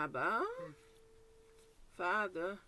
Abba, Father,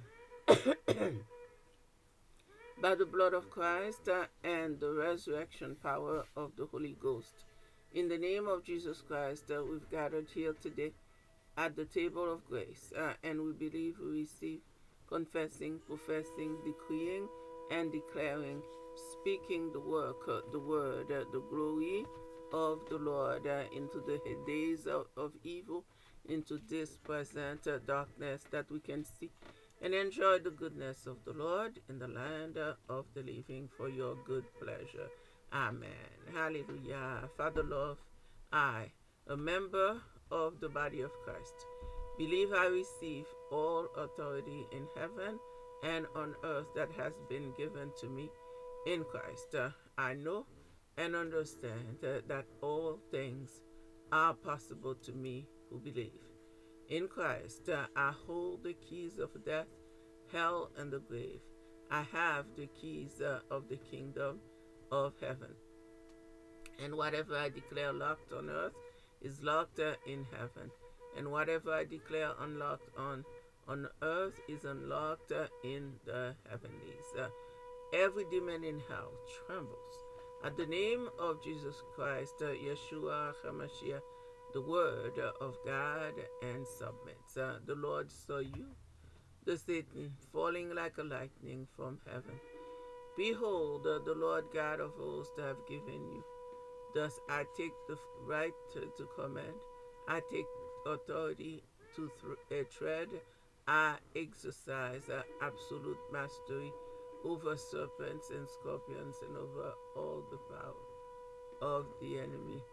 by the blood of Christ and the resurrection power of the Holy Ghost. In the name of Jesus Christ, we've gathered here today at the table of grace, and we believe we receive, confessing, professing, decreeing, and declaring, speaking the work, the word, the glory of the Lord into the days of evil, into this present darkness, that we can see and enjoy the goodness of the Lord in the land of the living for your good pleasure. Amen. Hallelujah. Father, love, I, a member of the body of Christ, believe I receive all authority in heaven and on earth that has been given to me in Christ. I know and understand that all things are possible to me who believe. In Christ, I hold the keys of death, hell, and the grave. I have the keys of the kingdom of heaven. And whatever I declare locked on earth is locked in heaven. And whatever I declare unlocked on earth is unlocked in the heavenlies. Every demon in hell trembles at the name of Jesus Christ, Yeshua HaMashiach, the word of God, and submits. The Lord saw you, the Satan, falling like a lightning from heaven. Behold, the Lord God of hosts have given you. Thus I take the right to command. I take authority to tread. I exercise absolute mastery over serpents and scorpions and over all the power of the enemy.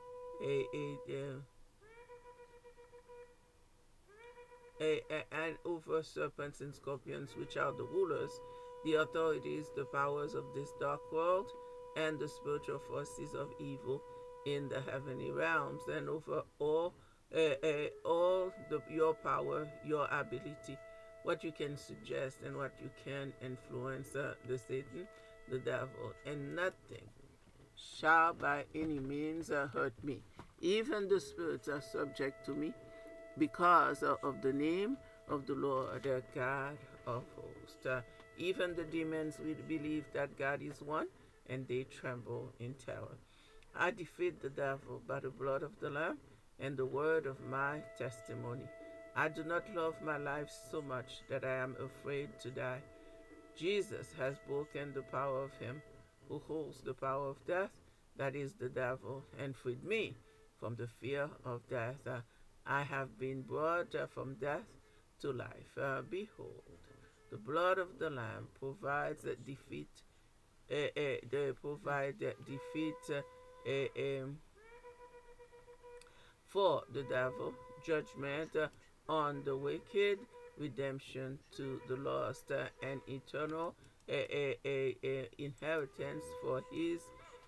And over serpents and scorpions, which are the rulers, the authorities, the powers of this dark world, and the spiritual forces of evil in the heavenly realms, and over all your power, your ability, what you can suggest and what you can influence the Satan, the devil, and nothing shall by any means hurt me. Even the spirits are subject to me because of the name of the Lord God of hosts. Even the demons will believe that God is one, and they tremble in terror. I defeat the devil by the blood of the Lamb and the word of my testimony. I do not love my life so much that I am afraid to die. Jesus has broken the power of him who holds the power of death, that is the devil, and freed me from the fear of death. I have been brought from death to life. Behold, the blood of the Lamb provides defeat. They provide defeat for the devil, judgment on the wicked, redemption to the lost, and eternal inheritance for his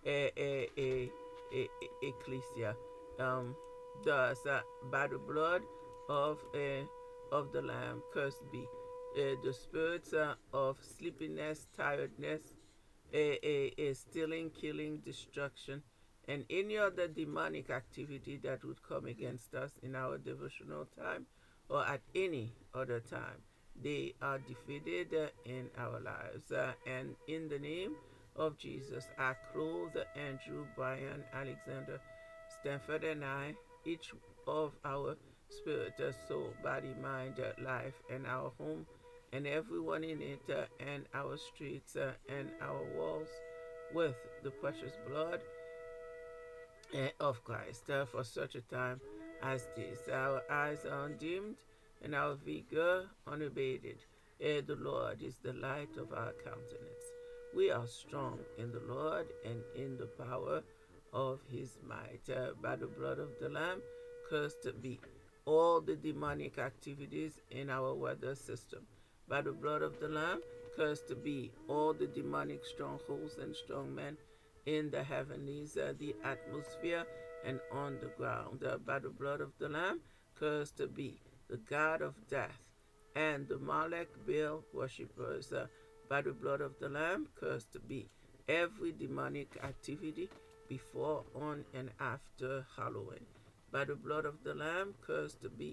ecclesia. Thus, by the blood of the Lamb, cursed be the spirits of sleepiness, tiredness, stealing, killing, destruction, and any other demonic activity that would come against us in our devotional time or at any other time. They are defeated in our lives. And in the name of Jesus, I clothe Andrew, Brian, Alexander, Stanford, and I, each of our spirit, soul, body, mind, life, and our home, and everyone in it, and our streets, and our walls, with the precious blood of Christ, for such a time as this. Our eyes are undimmed and our vigor unabated. The Lord is the light of our countenance. We are strong in the Lord and in the power of his might. By the blood of the Lamb, cursed be all the demonic activities in our weather system. By the blood of the Lamb, cursed be all the demonic strongholds and strong men in the heavenlies, the atmosphere, and on the ground. By the blood of the Lamb, cursed be the God of death and the Molech Baal worshippers. By the blood of the Lamb, cursed be every demonic activity before, on, and after Halloween. By the blood of the Lamb, cursed be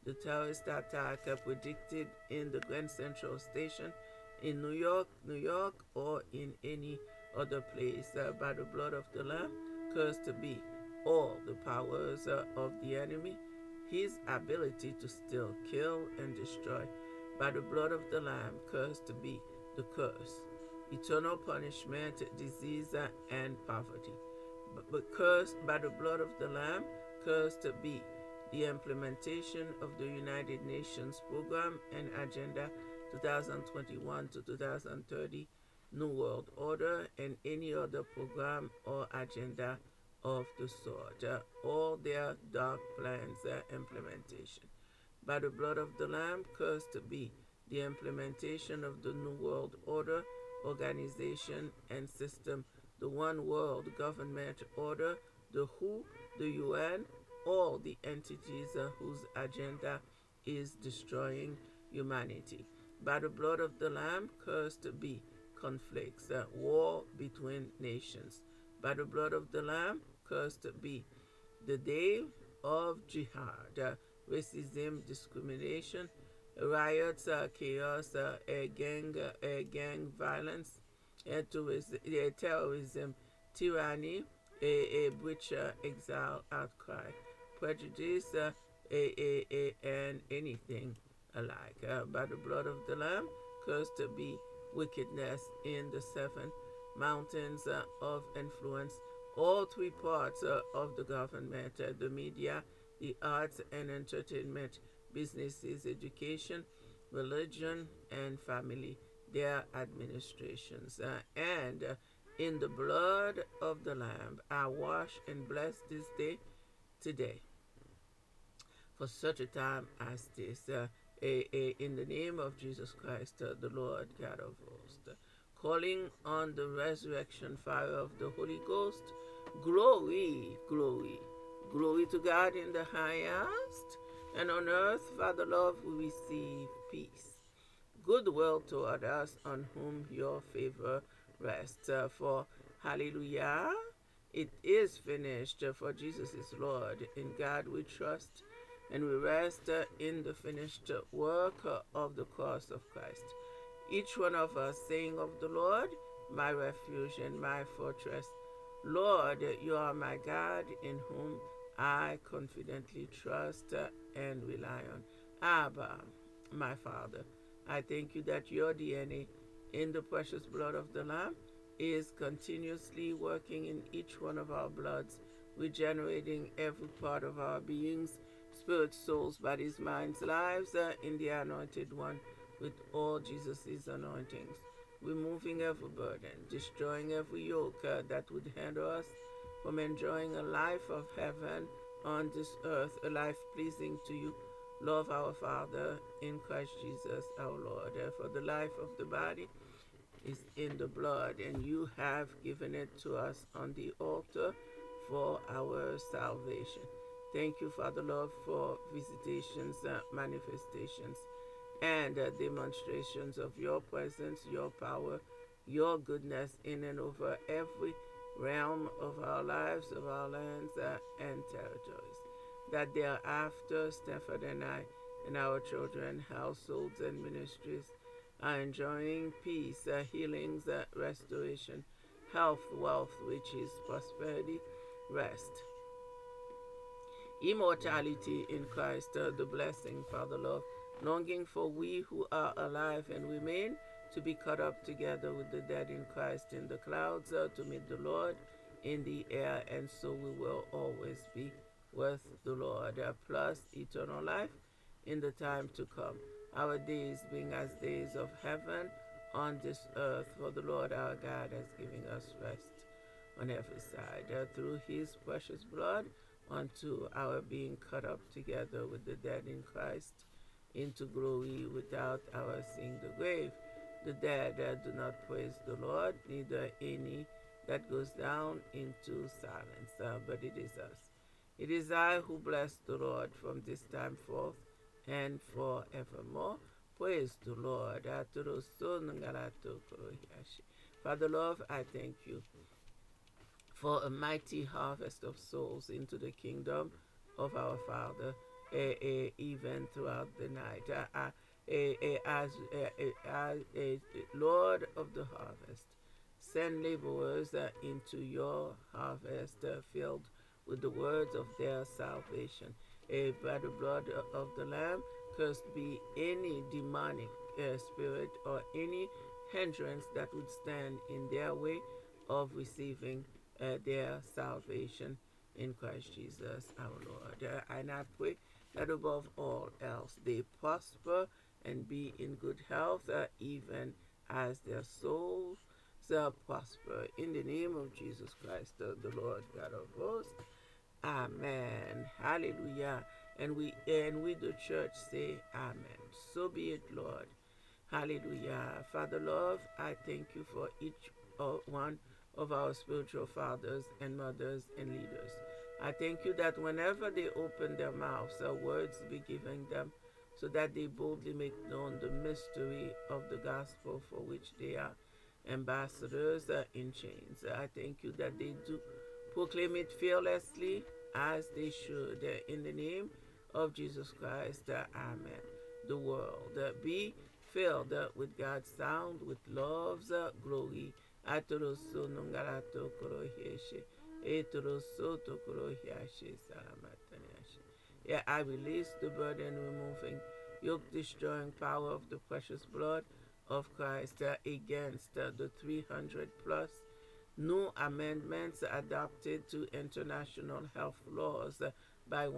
the terrorist attack predicted in the Grand Central Station in New York, or in any other place by the blood of the Lamb, cursed be all the powers of the enemy, his ability to steal, kill, and destroy. By the blood of the Lamb, cursed be the curse, eternal punishment, disease, and poverty. But cursed by the blood of the Lamb, cursed be the implementation of the United Nations Program and Agenda 2021 to 2030 New World Order, and any other program or agenda of the sort, all their dark plans, implementation. By the blood of the Lamb, cursed be the implementation of the New World Order, organization, and system, the One World Government Order, the WHO, the UN, all the entities whose agenda is destroying humanity. By the blood of the Lamb, cursed be conflicts, war between nations. By the blood of the Lamb, cursed be the day of jihad, racism, discrimination, riots, chaos, gang violence, terrorism, tyranny, a breach, exile, outcry, prejudice, and anything alike. By the blood of the Lamb, cursed be wickedness in the seven mountains of influence, all three parts of the government, the media, the arts and entertainment, businesses, education, religion, and family, their administrations. And in the blood of the Lamb, I wash and bless this day today for such a time as this, in the name of Jesus Christ, the Lord God of hosts, calling on the resurrection fire of the Holy Ghost. Glory, glory, glory to God in the highest, and on earth, Father love, we receive peace, goodwill toward us, on whom your favor rests. For hallelujah, it is finished, for Jesus is Lord. In God we trust, and we rest in the finished work of the cross of Christ. Each one of us saying of the Lord, my refuge and my fortress. Lord, you are my God, in whom I confidently trust and rely on. Abba, my Father, I thank you that your DNA in the precious blood of the Lamb is continuously working in each one of our bloods, regenerating every part of our beings, spirit, souls, bodies, minds, lives, in the Anointed One, with all Jesus' anointings, removing every burden, destroying every yoke that would hinder us from enjoying a life of heaven on this earth, a life pleasing to you, love our Father, in Christ Jesus our Lord. For the life of the body is in the blood, and you have given it to us on the altar for our salvation. Thank you, Father Lord, for visitations, manifestations, and demonstrations of your presence, your power, your goodness in and over every realm of our lives, of our lands, and territories. That thereafter, Stafford and I and our children, households, and ministries are enjoying peace, healings, restoration, health, wealth, riches, prosperity, rest, immortality in Christ, the blessing, Father Lord, longing for we who are alive and remain to be caught up together with the dead in Christ in the clouds, to meet the Lord in the air, and so we will always be with the Lord, plus eternal life in the time to come. Our days being as days of heaven on this earth, for the Lord our God has given us rest on every side, through his precious blood, unto our being caught up together with the dead in Christ into glory, without our seeing the grave. The dead do not praise the Lord, neither any that goes down into silence, but it is us. It is I who bless the Lord from this time forth and forevermore. Praise the Lord. Father Lord, I thank you for a mighty harvest of souls into the kingdom of our Father. even throughout the night. As Lord of the harvest, send laborers into your harvest filled with the words of their salvation. By the blood of the Lamb, cursed be any demonic spirit or any hindrance that would stand in their way of receiving their salvation in Christ Jesus our Lord. And I pray that above all else they prosper and be in good health, even as their souls prosper. In the name of Jesus Christ, the Lord God of hosts. Amen. Hallelujah. And we the church say amen. So be it, Lord. Hallelujah. Father love, I thank you for each one of our spiritual fathers and mothers and leaders. I thank you that whenever they open their mouths, words be given them, so that they boldly make known the mystery of the gospel for which they are ambassadors in chains. I thank you that they do proclaim it fearlessly as they should. In the name of Jesus Christ, amen. The world be filled with God's sound, with love's glory. Atoroso nungarato korohieshe. Etoroso to korohiashe salamataniashe. Yeah, I release the burden removing, yoke destroying power of the precious blood of Christ against the 300 plus new amendments adopted to international health laws by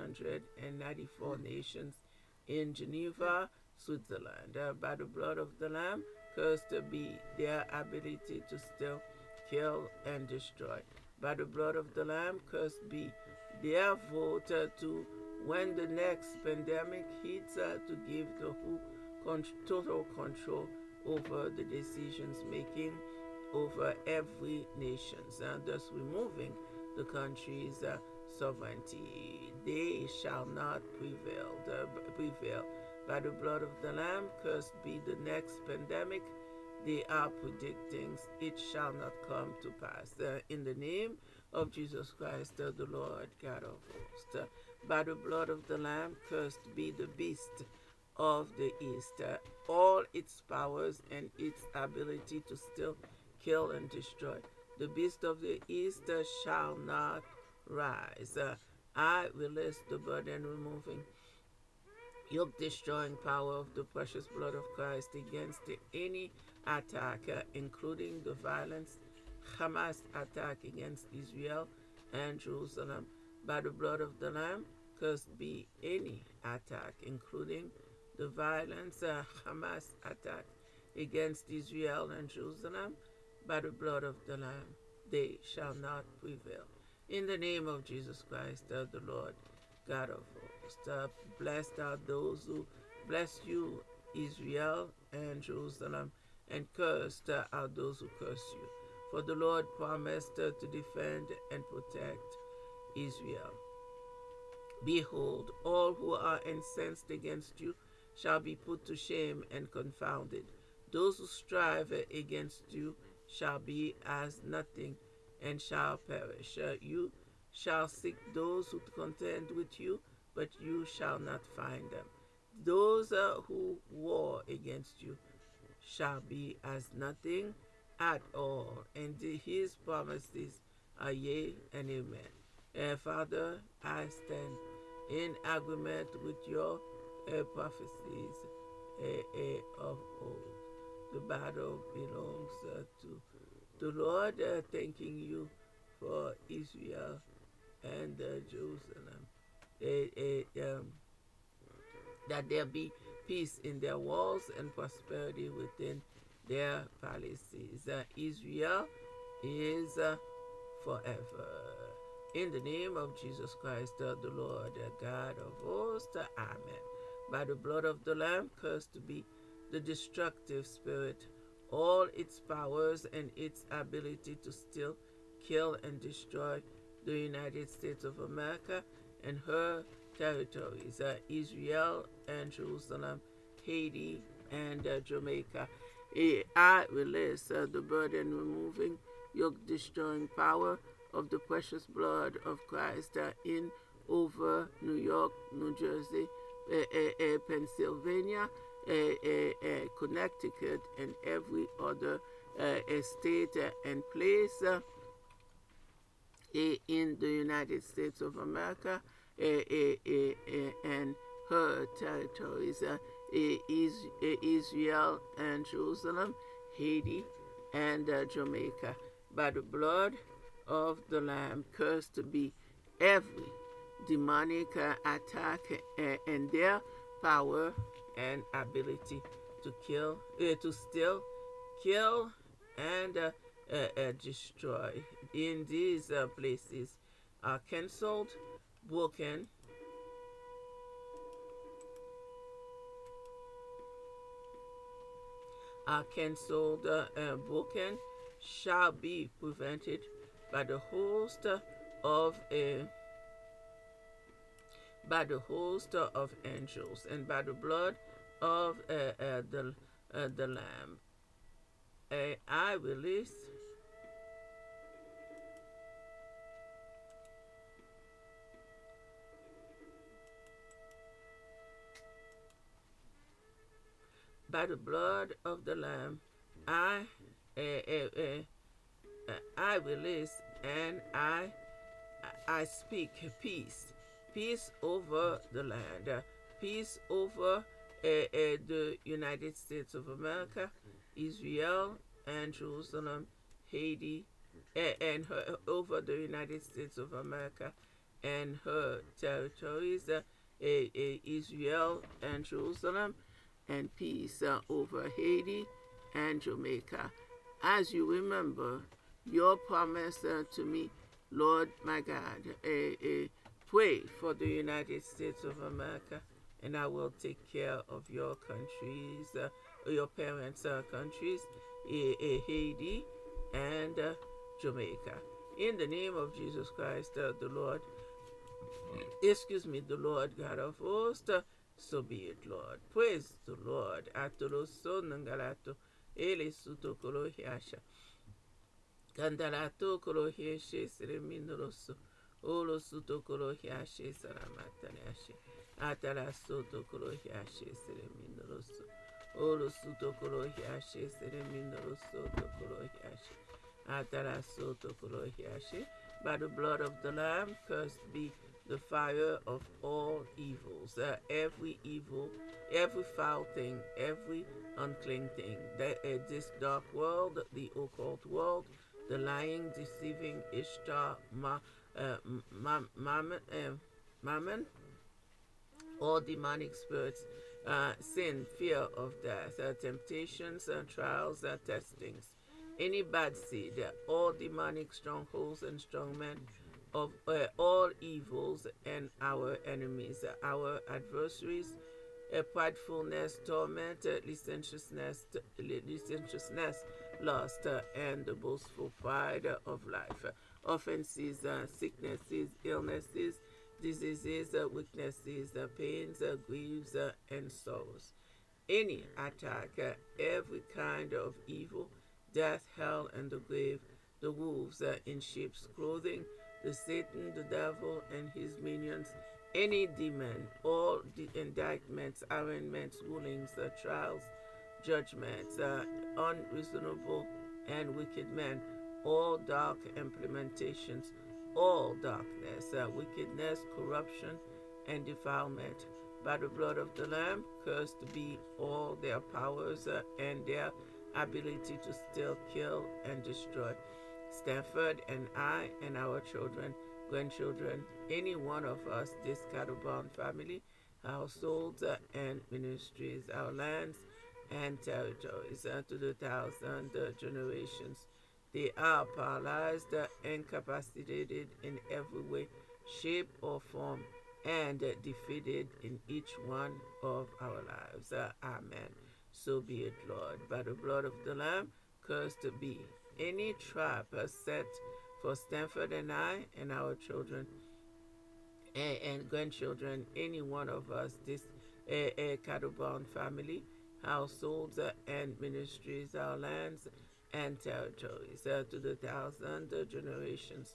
194 nations in Geneva, Switzerland. By the blood of the Lamb, cursed be their ability to still kill and destroy. By the blood of the Lamb, cursed be their vote to, when the next pandemic hits, to give the WHO total control over the decisions making over every nation, thus removing the country's sovereignty. They shall not prevail. By the blood of the Lamb, cursed be the next pandemic. They are predicting it shall not come to pass. In the name of Jesus Christ, the Lord God of hosts. By the blood of the Lamb, cursed be the beast of the east, all its powers and its ability to still kill and destroy. The beast of the east shall not rise. I release the burden removing, yoke destroying power of the precious blood of Christ against any attack, including the violence Hamas attack against Israel and Jerusalem. By the blood of the Lamb, cursed be any attack, including the violence Hamas attack against Israel and Jerusalem. By the blood of the Lamb, they shall not prevail. In the name of Jesus Christ, the Lord God of hosts. Blessed are those who bless you, Israel and Jerusalem, and cursed are those who curse you. For the Lord promised to defend and protect Israel. Behold, all who are incensed against you shall be put to shame and confounded. Those who strive against you shall be as nothing and shall perish. You shall seek those who contend with you, but you shall not find them. Those who war against you shall be as nothing at all, and his promises are yea and amen. Father, I stand in agreement with your prophecies of old. The battle belongs to the Lord, thanking you for Israel and Jerusalem. That there be peace in their walls and prosperity within their palaces. Israel is forever. In the name of Jesus Christ, the Lord, God of hosts, amen. By the blood of the Lamb, cursed be the destructive spirit, all its powers and its ability to steal, kill, and destroy the United States of America and her territories, Israel and Jerusalem, Haiti and Jamaica. I release the burden removing, yoke destroying power of the precious blood of Christ in over New York, New Jersey, Pennsylvania, Connecticut, and every other state and place in the United States of America and her territories, Israel and Jerusalem, Haiti, and Jamaica. By the blood of the Lamb, cursed to be every demonic attack and their power and ability to kill, to steal, kill, and destroy. In these places are cancelled, broken, broken, shall be prevented by the host of angels and by the blood of the Lamb. I release by the blood of the Lamb. I release and I speak peace, peace over the land, peace over the United States of America, Israel and Jerusalem, Haiti, and over the United States of America and her territories, Israel and Jerusalem, and peace over Haiti and Jamaica. As you remember your promise to me, Lord my God, pray for the United States of America, and I will take care of your countries, your parents' countries, Haiti and Jamaica. In the name of Jesus Christ, the Lord, the Lord God of hosts, so be it, Lord. Praise the Lord. Atolo son ngalato, ele suto kolohiasha. Candalato kolohieshe seremindoloso. Olo suto kolohiashe saramataneashe. Atala soto kolohiashe seremindoloso. Olo suto kolohiashe seremindoloso to kolohiashe. Atala soto kolohiashe. By the blood of the Lamb, cursed be the fire of all evils, every evil, every foul thing, every unclean thing, this dark world, the occult world, the lying, deceiving Ishtar, Mammon, all demonic spirits, sin, fear of death, temptations, trials, testings, any bad seed, all demonic strongholds and strongmen of all evils and our enemies, our adversaries, pridefulness, torment, licentiousness, lust, and the boastful pride of life, offenses, sicknesses, illnesses, diseases, weaknesses, pains, griefs, and sorrows. Any attack, every kind of evil, death, hell, and the grave, the wolves in sheep's clothing, the Satan, the devil, and his minions, any demon, all the indictments, arraignments, rulings, trials, judgments, unreasonable and wicked men, all dark implementations, all darkness, wickedness, corruption, and defilement. By the blood of the Lamb, cursed be all their powers and their ability to steal, kill, and destroy. Stanford and I and our children, grandchildren, any one of us, this cattle-bound family, households and ministries, our lands and territories to the thousand generations. They are paralyzed, incapacitated in every way, shape, or form, and defeated in each one of our lives. Amen. So be it, Lord. By the blood of the Lamb, cursed be any trap set for Stanford and I and our children and grandchildren, any one of us, this cattle-bound family, households and ministries, our lands and territories to the thousand generations.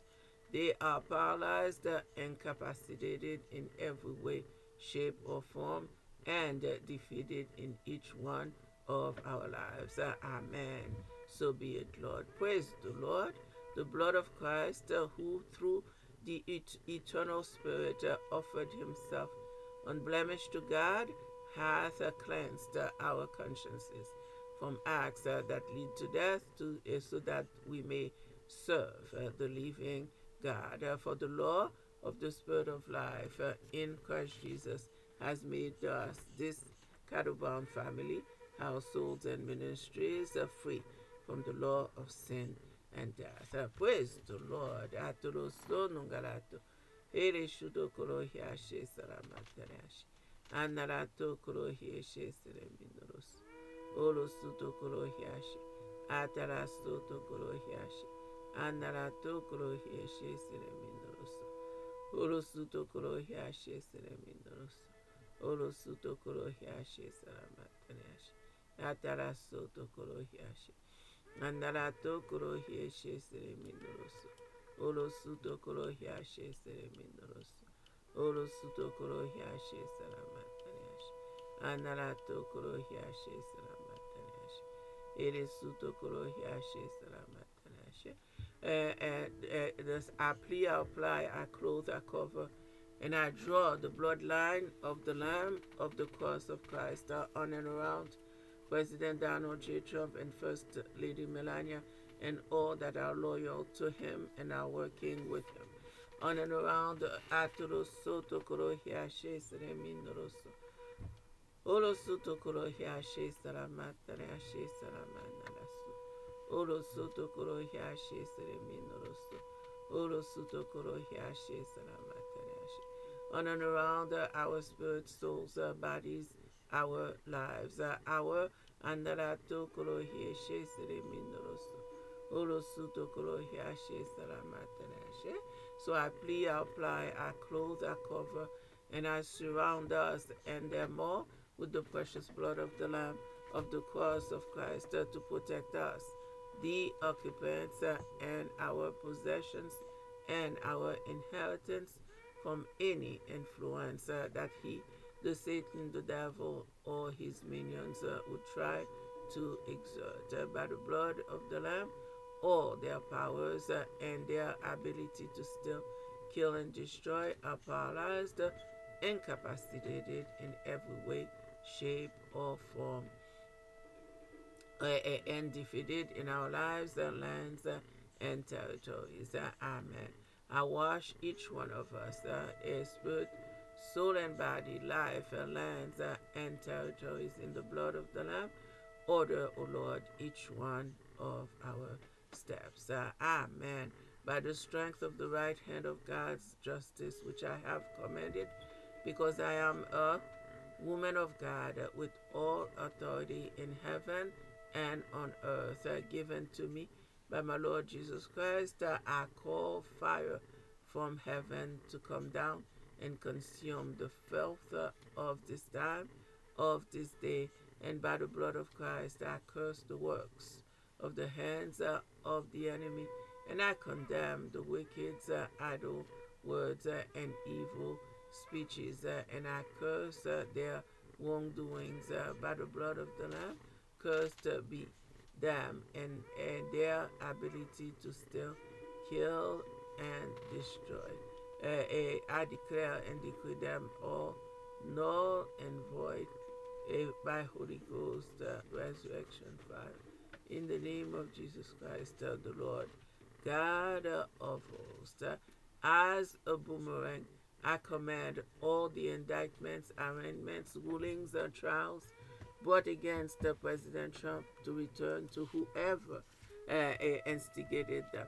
They are paralyzed, incapacitated in every way, shape, or form, and defeated in each one of our lives. Amen. So be it, Lord. Praise the Lord. The blood of Christ, who through the eternal Spirit offered himself unblemished to God, hath cleansed our consciences from acts that lead to death, so that we may serve the living God. For the law of the Spirit of life in Christ Jesus has made us, this cattle-bound family, households, and ministries free from the law of sin and death. Praise the Lord. Atoroso nungalato. Ere shudo korohiashe salamatarashi. Anarato korohieshe sereminoros. Olo suto korohiashe. Atarasto to korohiashe. Anarato korohieshe sereminoros. Olo suto korohiashe sereminoros. Olo suto korohiashe salamatarashi. Atarasto to korohiashe. Andarato korohieshe sereminoros. Olo suto korohiashe sereminoros. Olo suto korohiashe salamatariashe. Anarato korohiashe salamatariashe. Ere suto korohiashe salamatariashe. I apply, I clothe, I cover, and I draw the bloodline of the Lamb of the cross of Christ on and around President Donald J. Trump and First Lady Melania and all that are loyal to him and are working with him. On and around Aturo Soto Korohiashe Seremindoroso. Olo Soto Korohiashe Salamatariashe Salamanarasu. Olo Soto Korohiashe Seremindoroso. Olo Soto Korohiashe Salamatariashe. On and around our spirits, souls, bodies, our lives, our Andarato Korohiashe Seremindoroso. So I plead, I apply, I clothe, I cover, and I surround us and them more with the precious blood of the Lamb of the cross of Christ to protect us, the occupants and our possessions and our inheritance from any influence that the Satan, the devil, or his minions would try to exert. By the blood of the Lamb, all their powers and their ability to still kill and destroy are paralyzed, incapacitated in every way, shape, or form, and defeated in our lives, lands, and territories. Amen. I wash each one of us, spirit, soul, and body, life, lands, and territories in the blood of the Lamb. Order, O Lord, each one of our steps. Amen. By the strength of the right hand of God's justice, which I have commanded, because I am a woman of God with all authority in heaven and on earth given to me by my Lord Jesus Christ, I call fire from heaven to come down and consume the filth of this time, of this day, and by the blood of Christ I curse the works of the hands of the enemy, and I condemn the wicked, idle words and evil speeches, and I curse their wrongdoings by the blood of the Lamb. Cursed be them and their ability to still kill and destroy. I declare and decree them all null and void by Holy Ghost resurrection fire. In the name of Jesus Christ, the Lord, God of hosts, as a boomerang, I command all the indictments, arraignments, rulings, and trials brought against President Trump to return to whoever instigated them,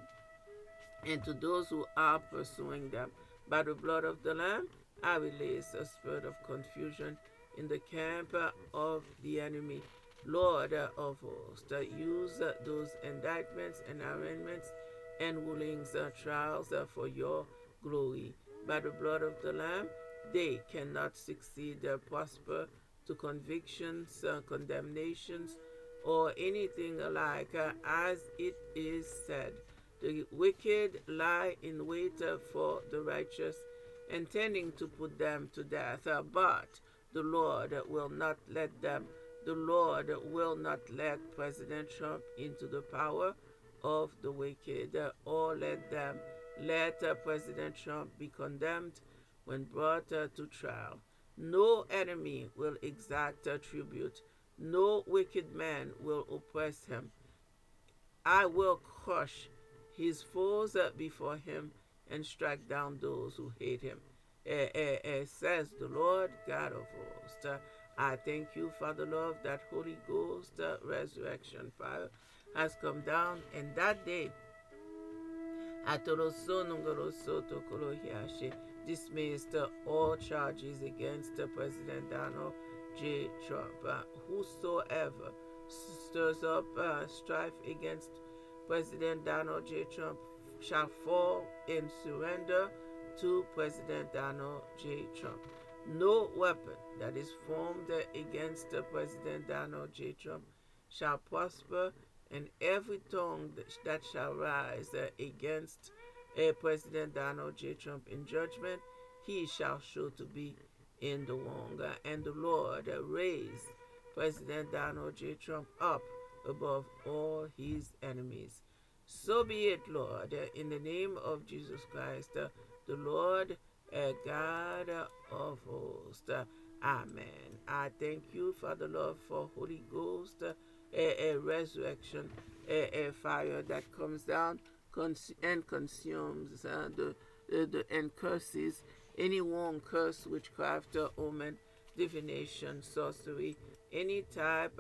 and to those who are pursuing them. By the blood of the Lamb, I release a spirit of confusion in the camp of the enemy. Lord of hosts, use those indictments and arraignments and rulings, trials for your glory. By the blood of the Lamb, they cannot succeed, prosper to convictions, condemnations, or anything alike, as it is said, The wicked lie in wait for the righteous, intending to put them to death. But the Lord will not let them. The Lord will not let President Trump into the power of the wicked, or let President Trump be condemned when brought to trial. No enemy will exact tribute. No wicked man will oppress him. I will crush his foes before him and strike down those who hate him. Says the Lord God of hosts. I thank you, Father Lord, that Holy Ghost resurrection fire has come down, and that day dismissed all charges against President Donald J. Trump. Whosoever stirs up strife against President Donald J. Trump shall fall in surrender to President Donald J. Trump. No weapon that is formed against President Donald J. Trump shall prosper, and every tongue that shall rise against President Donald J. Trump in judgment, he shall show to be in the wrong. And the Lord raised President Donald J. Trump up above all his enemies. So be it, Lord, in the name of Jesus Christ, the Lord God of hosts. Amen. I thank you, Father Lord, for Holy Ghost, a resurrection, a fire that comes down and consumes and curses any wrong curse, witchcraft, omen, divination, sorcery, any type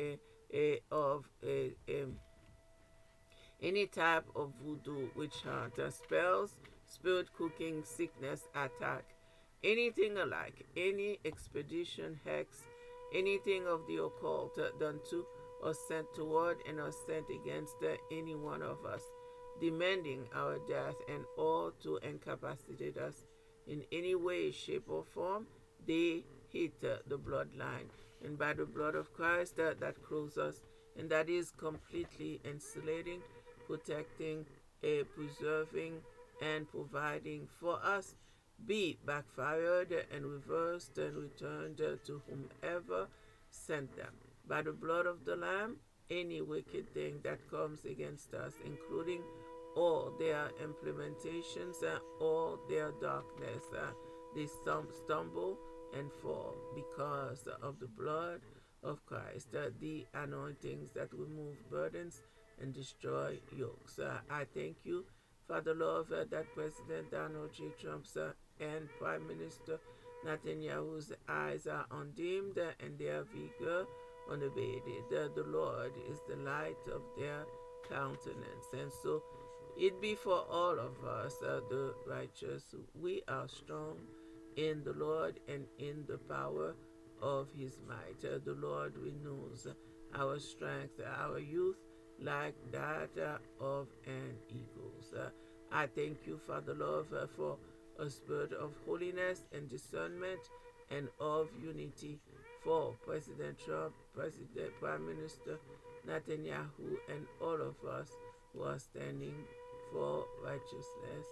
of voodoo, witch hunt, spells, spirit cooking, sickness, attack, anything alike, any expedition, hex, anything of the occult done to or sent toward and or sent against any one of us, demanding our death and all to incapacitate us in any way, shape, or form, they hit the bloodline. And by the blood of Christ that clothes us, and that is completely insulating, protecting, preserving, and providing for us, be backfired and reversed and returned to whomever sent them. By the blood of the Lamb, any wicked thing that comes against us, including all their implementations, all their darkness, they stumble and fall because of the blood of Christ, the anointings that remove burdens and destroy yokes. I thank you, Father Lord, that President Donald J. Trump's and Prime Minister Netanyahu's eyes are undimmed and their vigor unabated. The Lord is the light of their countenance. And so it be for all of us, the righteous, we are strong in the Lord and in the power of his might. The Lord renews our strength, our youth, like that of an eagle's. I thank you, Father Lord, for a spirit of holiness and discernment and of unity for President Trump, Prime Minister Netanyahu, and all of us who are standing for righteousness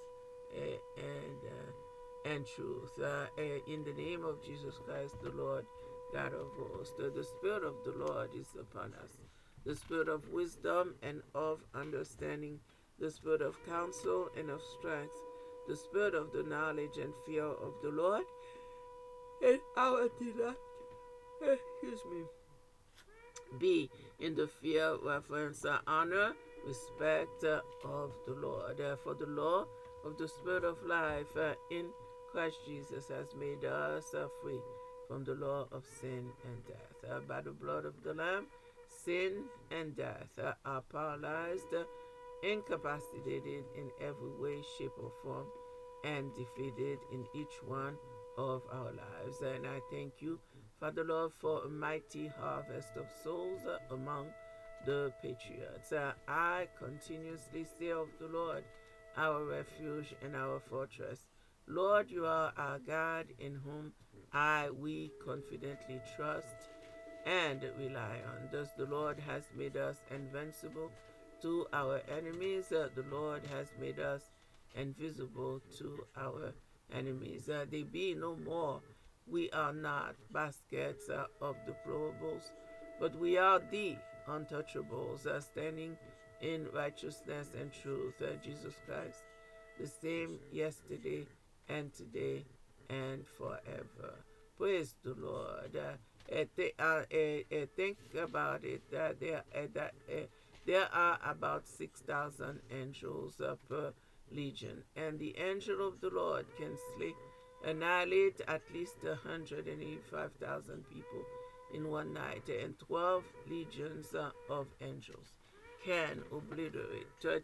and truth. In the name of Jesus Christ, the Lord God of hosts, the Spirit of the Lord is upon us. The Spirit of wisdom and of understanding, the Spirit of counsel and of strength, the Spirit of the knowledge and fear of the Lord, and our delight. Be in the fear, reverence, honor, respect of the Lord. For the law of the Spirit of life in Christ Jesus has made us free from the law of sin and death. By the blood of the Lamb, sin and death are paralyzed, incapacitated in every way, shape, or form, and defeated in each one of our lives. And I thank you, Father Lord, for a mighty harvest of souls among the patriots. I continuously say of the Lord, our refuge and our fortress. Lord, you are our God in whom we confidently trust and rely on. Thus the Lord has made us invincible to our enemies. The Lord has made us invisible to our enemies. They be no more. We are not baskets of deplorables, but we are the untouchables, standing in righteousness and truth. Jesus Christ, the same yesterday and today and forever. Praise the Lord. Think about it. There are about 6,000 angels per legion, and the angel of the Lord can annihilate at least 185,000 people in one night, and 12 legions of angels can obliterate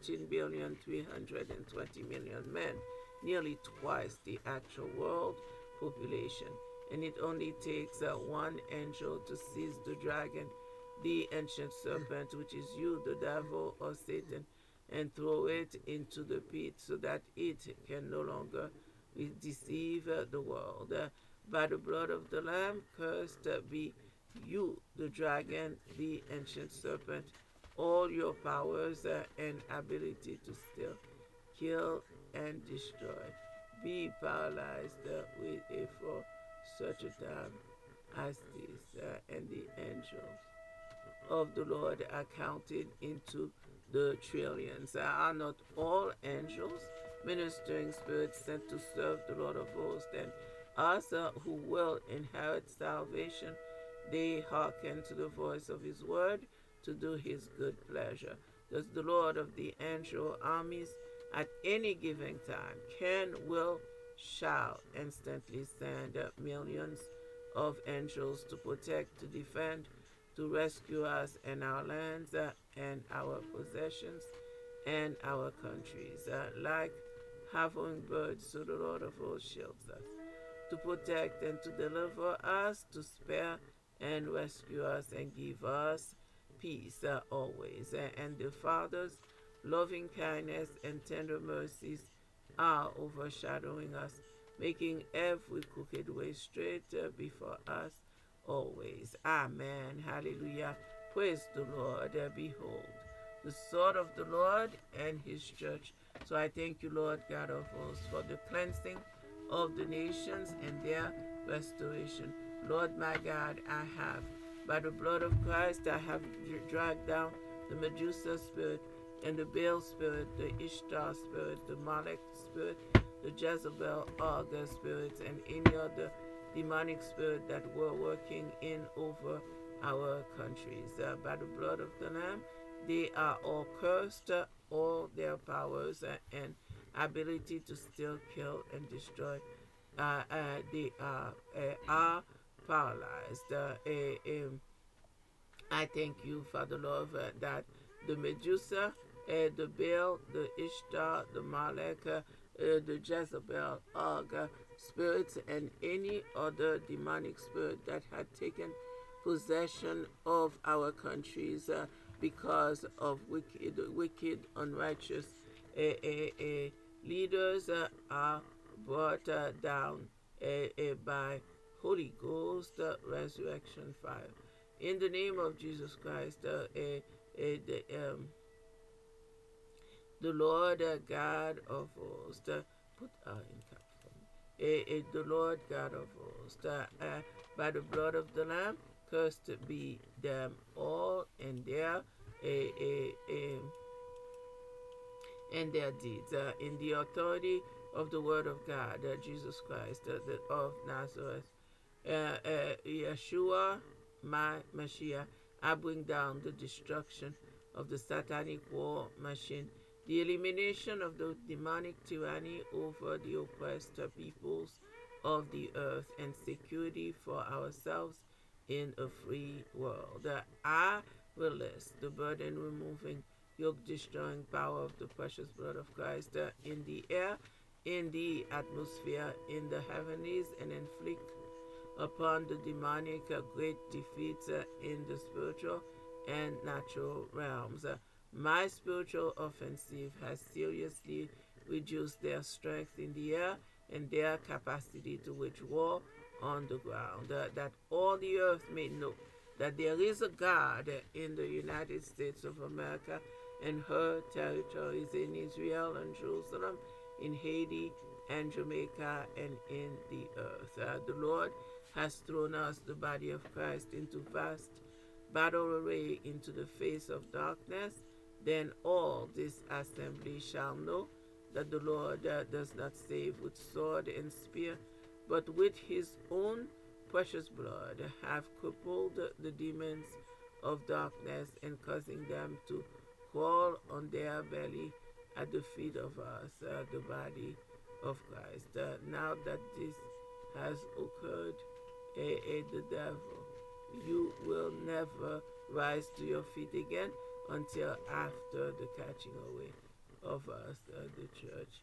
13,320,000,000 men, nearly twice the actual world population. And it only takes one angel to seize the dragon, the ancient serpent, which is you, the devil or Satan, and throw it into the pit so that it can no longer deceive the world. By the blood of the Lamb, cursed be you, the dragon, the ancient serpent, all your powers and ability to steal, kill, and destroy. Be paralyzed for such a time as this, and the angels of the Lord are counted into the trillions. Are not all angels ministering spirits sent to serve the Lord of hosts, and us who will inherit salvation? They hearken to the voice of his word to do his good pleasure. Does the Lord of the angel armies at any given time can, will, shall instantly send millions of angels to protect, to defend, to rescue us and our lands and our possessions and our countries. Like hovering birds, so the Lord of hosts shields us, to protect and to deliver us, to spare and rescue us and give us peace always. And the Father's loving kindness and tender mercies are overshadowing us, making every crooked way straight before us always. Amen. Hallelujah. Praise the Lord. Behold, the sword of the Lord and his church. So I thank you, Lord God of hosts, for the cleansing of the nations and their restoration. Lord my God, I have, by the blood of Christ, I have dragged down the Medusa spirit and the Baal spirit, the Ishtar spirit, the Molech spirit, the Jezebel, Arga spirits, and any other demonic spirit that were working in over our countries. By the blood of the Lamb, they are all cursed, all their powers and ability to still kill and destroy. They are paralyzed. I thank you, Father Lord, that the Medusa, the Baal, the Ishtar, the Molech, the Jezebel, Og spirits, and any other demonic spirit that had taken possession of our countries because of wicked, unrighteous leaders are brought down by Holy Ghost resurrection fire. In the name of Jesus Christ, the Lord God of hosts, put in caps for me. The Lord God of hosts, by the blood of the Lamb, cursed be them all and their deeds, in the authority of the Word of God, Jesus Christ of Nazareth, Yeshua, my Mashiach. I bring down the destruction of the satanic war machine, the elimination of the demonic tyranny over the oppressed peoples of the earth, and security for ourselves in a free world. I release the burden removing, yoke destroying power of the precious blood of Christ in the air, in the atmosphere, in the heavenlies, and inflict upon the demonic great defeats in the spiritual and natural realms. My spiritual offensive has seriously reduced their strength in the air and their capacity to wage war on the ground, that all the earth may know that there is a God in the United States of America, and her territories in Israel and Jerusalem, in Haiti and Jamaica, and in the earth. The Lord has thrown us, the body of Christ, into vast battle array into the face of darkness. Then all this assembly shall know that the Lord does not save with sword and spear, but with his own precious blood have crippled the demons of darkness and causing them to crawl on their belly at the feet of us, the body of Christ. Now that this has occurred, the devil, you will never rise to your feet again until after the catching away of us, the church,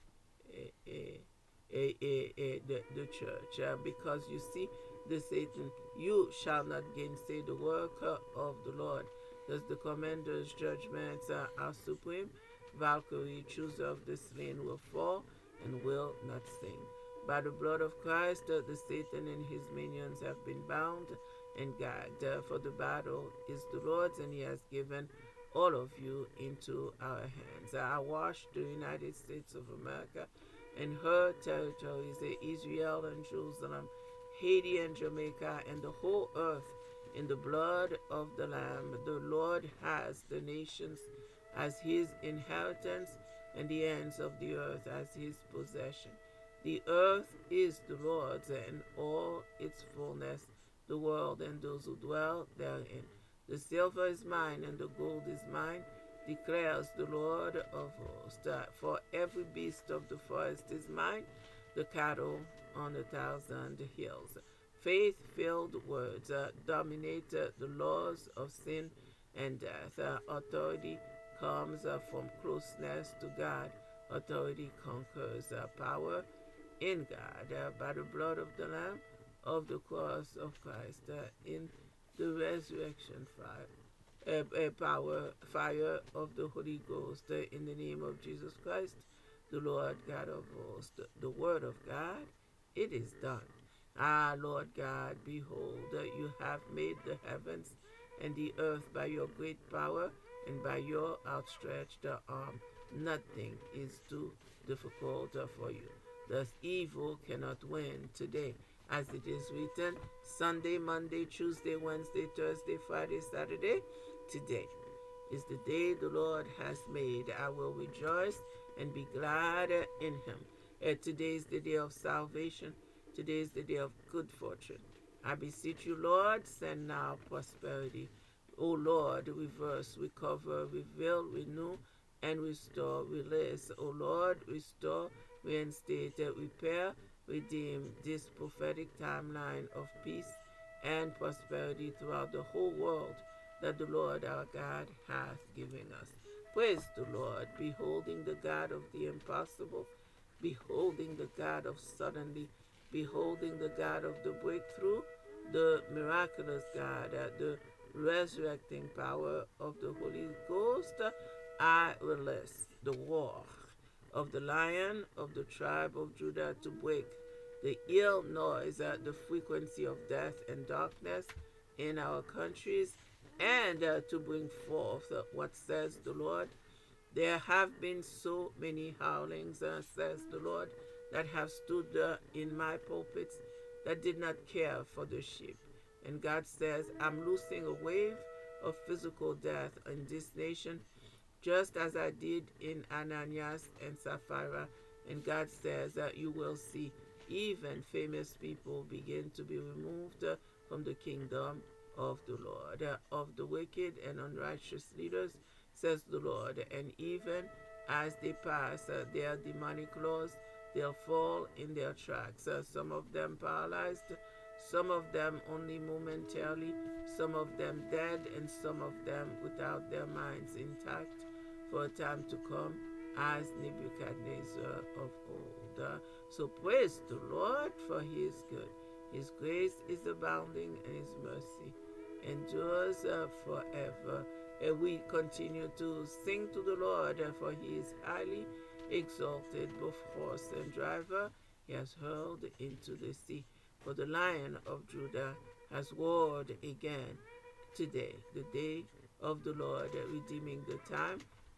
the church. Because you see, the Satan, you shall not gainsay the work of the Lord. Thus the commander's judgments are supreme. Valkyrie, chooser of the slain, will fall and will not sing. By the blood of Christ, the Satan and his minions have been bound and gagged. For the battle is the Lord's, and he has given all of you into our hands. I wash the United States of America and her territories, Israel and Jerusalem, Haiti and Jamaica, and the whole earth in the blood of the Lamb. The Lord has the nations as his inheritance, and the ends of the earth as his possession. The earth is the Lord's, and all its fullness, the world and those who dwell therein. The silver is mine, and the gold is mine, declares the Lord of hosts. For every beast of the forest is mine, the cattle on 1,000 hills. Faith-filled words dominate the laws of sin and death. Authority comes from closeness to God. Authority conquers power in God by the blood of the Lamb, of the cross of Christ, in the resurrection fire of the Holy Ghost, in the name of Jesus Christ, the Lord God of hosts. The word of God, it is done. Ah, Lord God, behold, you have made the heavens and the earth by your great power and by your outstretched arm. Nothing is too difficult for you. Thus evil cannot win today. As it is written, Sunday, Monday, Tuesday, Wednesday, Thursday, Friday, Saturday, today is the day the Lord has made. I will rejoice and be glad in him. Today is the day of salvation. Today is the day of good fortune. I beseech you, Lord, send now prosperity. O Lord, reverse, recover, reveal, renew, and restore, release. O Lord, restore, reinstate, repair, redeem this prophetic timeline of peace and prosperity throughout the whole world that the Lord our God hath given us. Praise the Lord, beholding the God of the impossible, beholding the God of suddenly, beholding the God of the breakthrough, the miraculous God, the resurrecting power of the Holy Ghost. I release the war of the Lion of the tribe of Judah to break the ill noise, the frequency of death and darkness in our countries, and to bring forth what says the Lord. There have been so many howlings, says the Lord, that have stood in my pulpits that did not care for the sheep. And God says, I'm loosing a wave of physical death in this nation, just as I did in Ananias and Sapphira. And God says that you will see even famous people begin to be removed from the kingdom of the Lord, of the wicked and unrighteous leaders, says the Lord. And even as they pass their demonic laws, they'll fall in their tracks. Some of them paralyzed, some of them only momentarily, some of them dead, and some of them without their minds intact for a time to come, as Nebuchadnezzar of old. So praise the Lord, for he is good. His grace is abounding, and his mercy endures forever. And we continue to sing to the Lord, for he is highly exalted, both horse and driver he has hurled into the sea. For the Lion of Judah has roared again today, the day of the Lord, redeeming the time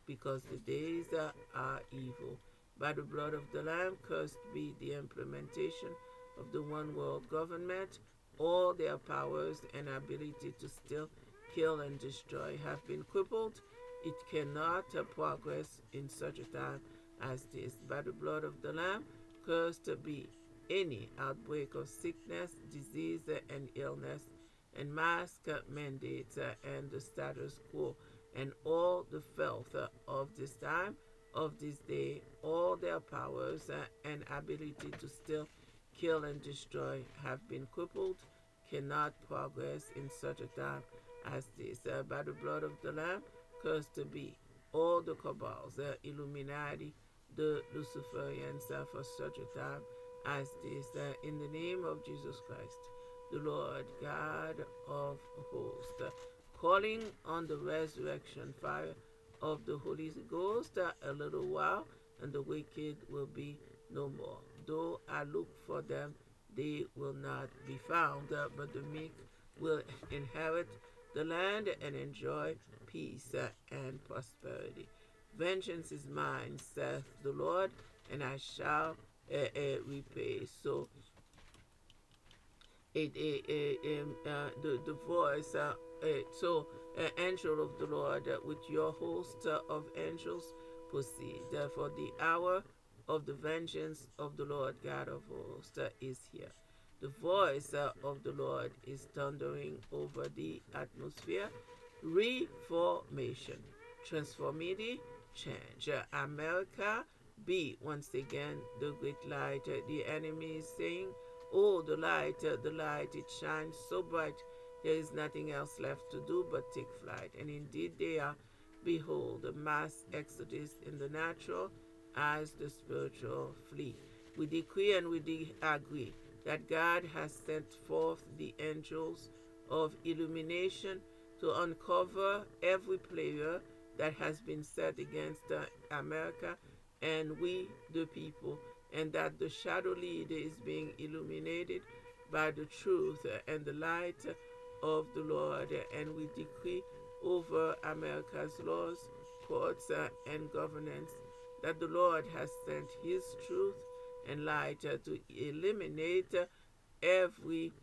because the days are evil. By the blood of the Lamb, cursed be the implementation of the one world government. All their powers and ability to steal, kill, and destroy have been crippled. It cannot progress in such a time as this. By the blood of the Lamb, cursed be any outbreak of sickness, disease, and illness, and mask mandates and the status quo, and all the filth of this time, of this day, all their powers and ability to steal, kill, and destroy have been crippled, cannot progress in such a time as this. By the blood of the Lamb, cursed to be all the cabals, the Illuminati, the Luciferians for such a time as this. In the name of Jesus Christ, the Lord God of hosts, calling on the resurrection fire of the Holy Ghost a little while, and the wicked will be no more. Though I look for them, they will not be found, but the meek will inherit the land and enjoy peace and prosperity. Vengeance is mine, saith the Lord, and I shall repay. So the voice, angel of the Lord, with your host of angels, proceed. For the hour of the vengeance of the Lord God of hosts is here. The voice of the Lord is thundering over the atmosphere. Reformation, transformity, change. America be once again the great light. The enemy is saying, oh, the light, it shines so bright, there is nothing else left to do but take flight. And indeed they are. Behold, a mass exodus in the natural as the spiritual flee. We decree and we agree that God has sent forth the angels of illumination to uncover every player that has been set against America and we the people, and that the shadow leader is being illuminated by the truth and the light of the Lord. And we decree over America's laws, courts, and governance that the Lord has sent his truth and light to eliminate every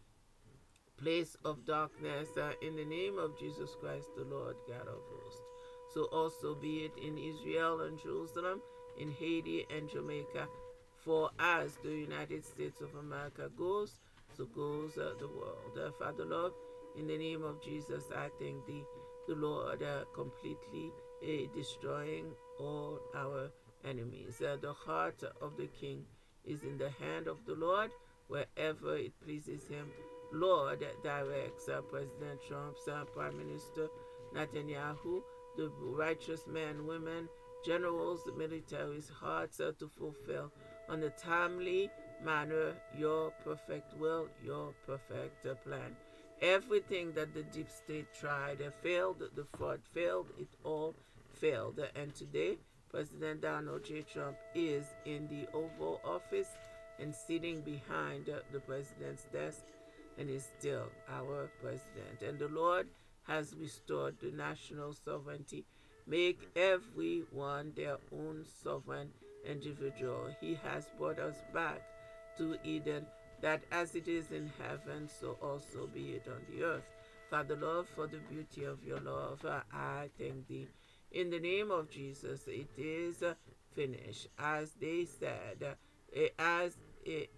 place of darkness in the name of Jesus Christ, the Lord God of hosts. So also be it in Israel and Jerusalem, in Haiti and Jamaica. For as the United States of America goes, so goes the world. Father Lord, in the name of Jesus, I thank thee, the Lord, completely destroying all our enemies. The heart of the king is in the hand of the Lord, wherever it pleases him. Lord directs President Trump's Prime Minister Netanyahu, the righteous men, women, generals, the military's hearts to fulfill on a timely manner your perfect will, your perfect plan. Everything that the deep state tried failed, the fraud failed, it all failed. And today, President Donald J. Trump is in the Oval Office and sitting behind the president's desk and is still our president. And the Lord has restored the national sovereignty. Make everyone their own sovereign individual. He has brought us back to Eden, that as it is in heaven, so also be it on the earth. Father, Lord, for the beauty of your love, I thank thee. In the name of Jesus, it is finished. As they said, as it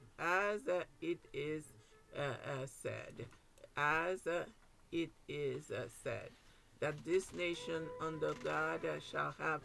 is said, as it is said, that this nation under God shall have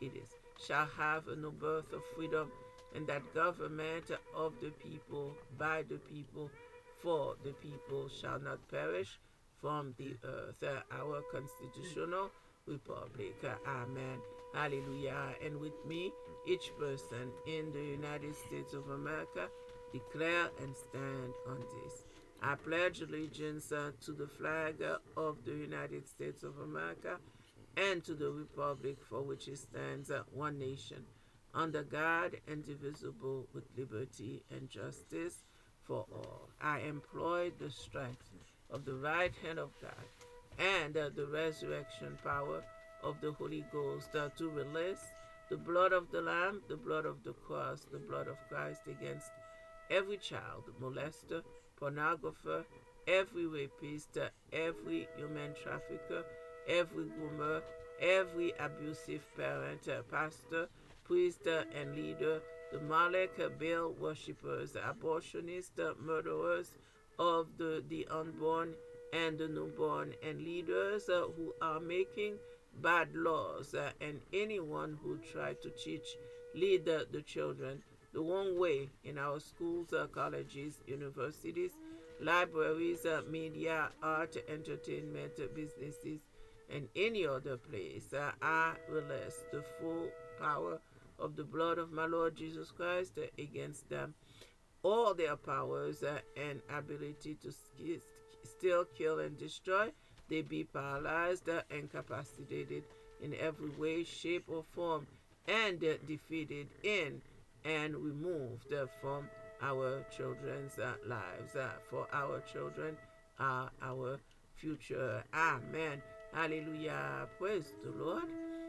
a new birth of freedom, and that government of the people, by the people, for the people shall not perish from the earth. Our constitutional republic. Amen. Hallelujah. And with me, each person in the United States of America, declare and stand on this. I pledge allegiance to the flag of the United States of America and to the republic for which it stands, one nation, under God, indivisible, with liberty and justice for all. I employ the strength of the right hand of God and the resurrection power of the Holy Ghost to release the blood of the Lamb, the blood of the cross, the blood of Christ against every child molester, pornographer, every rapist, every human trafficker, every groomer, every abusive parent, pastor, priest, and leader, the Molech Baal worshippers, abortionists, murderers of the unborn and the newborn, and leaders who are making bad laws, and anyone who try to teach, lead the children the wrong way in our schools, colleges, universities, libraries, media, art, entertainment, businesses, and any other place. I release the full power of the blood of my Lord Jesus Christ against them. All their powers and ability to steal, kill, and destroy, they be paralyzed, incapacitated in every way, shape, or form, and defeated in and removed from our children's lives. For our children are our future. Amen. Hallelujah. Praise the Lord.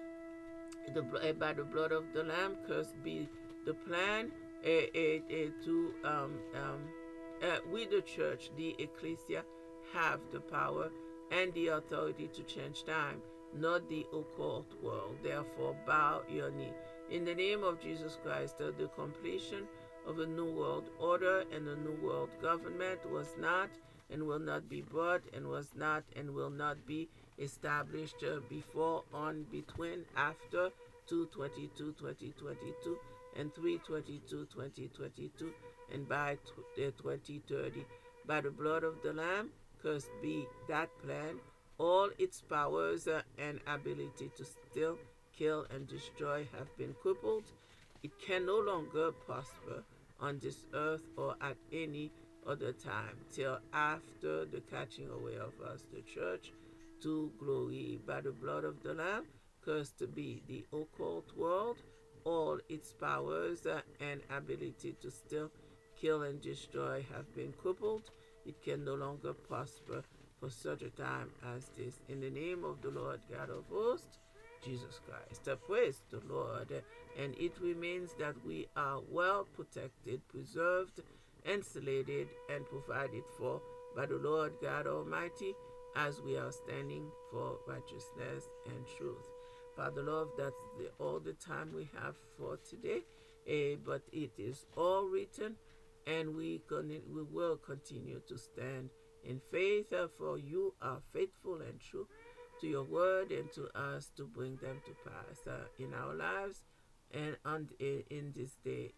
By the blood of the Lamb, cursed be the plan we, the church, the ecclesia, have the power and the authority to change time, not the occult world. Therefore, bow your knee. In the name of Jesus Christ, the completion of a new world order and a new world government was not and will not be brought, and was not and will not be established before, on, between, after 2/22/2022 and 3/22/2022, and by 2030. By the blood of the Lamb, cursed be that plan, all its powers and ability to steal, kill, and destroy have been crippled. It can no longer prosper on this earth or at any other time till after the catching away of us, the church, to glory. By the blood of the Lamb, cursed be the occult world, all its powers and ability to steal, kill, and destroy have been crippled. It can no longer prosper for such a time as this. In the name of the Lord God of hosts, Jesus Christ. Praise the Lord. And it remains that we are well protected, preserved, insulated, and provided for by the Lord God Almighty as we are standing for righteousness and truth. Father Lord, that's all the time we have for today, but it is all written, and we will continue to stand in faith, for you are faithful and true to your word and to us to bring them to pass in our lives and in this day,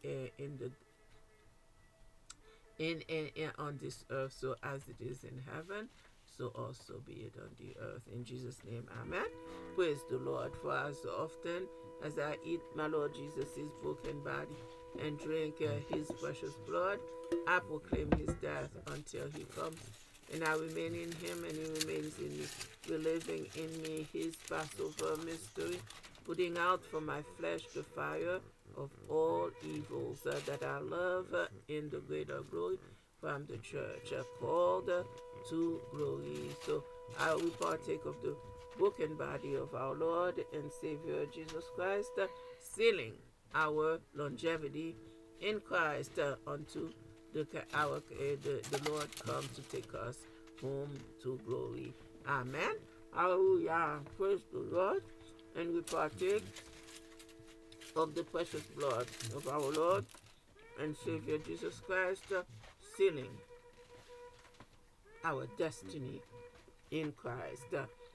on this earth, so as it is in heaven, so also be it on the earth. In Jesus' name, amen. Praise the Lord. For as often as I eat my Lord Jesus' broken body and drink his precious blood, I proclaim his death until he comes. And I remain in him, and he remains in me, reliving in me his Passover mystery, putting out from my flesh the fire of all evils that I love in the greater glory from the church, called to glory. So I will partake of the broken body of our Lord and Savior Jesus Christ, sealing our longevity in Christ unto the Lord come to take us home to glory. Amen. Hallelujah. Praise the Lord. And we partake of the precious blood of our Lord and Savior Jesus Christ, sealing our destiny in Christ.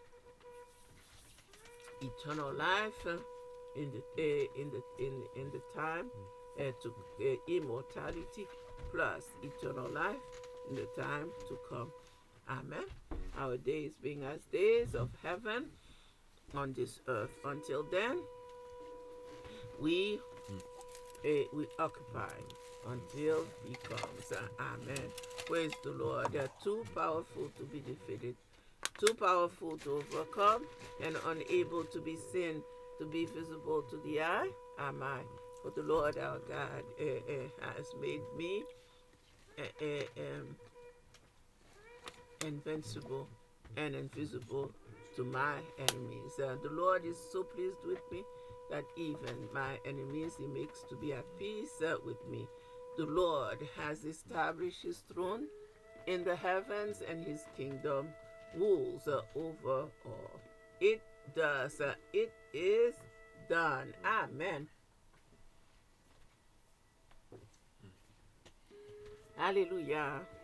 Eternal life in the time to immortality, plus eternal life in the time to come. Amen. Our days being as days of heaven on this earth. Until then, we occupy until he comes. Amen. Praise the Lord. They are too powerful to be defeated, too powerful to overcome, and unable to be seen, to be visible to the eye. Am I? For the Lord our God has made me invincible and invisible to my enemies. The Lord is so pleased with me that even my enemies he makes to be at peace with me. The Lord has established his throne in the heavens, and his kingdom rules over all. It does. It is done. Amen. Hallelujah.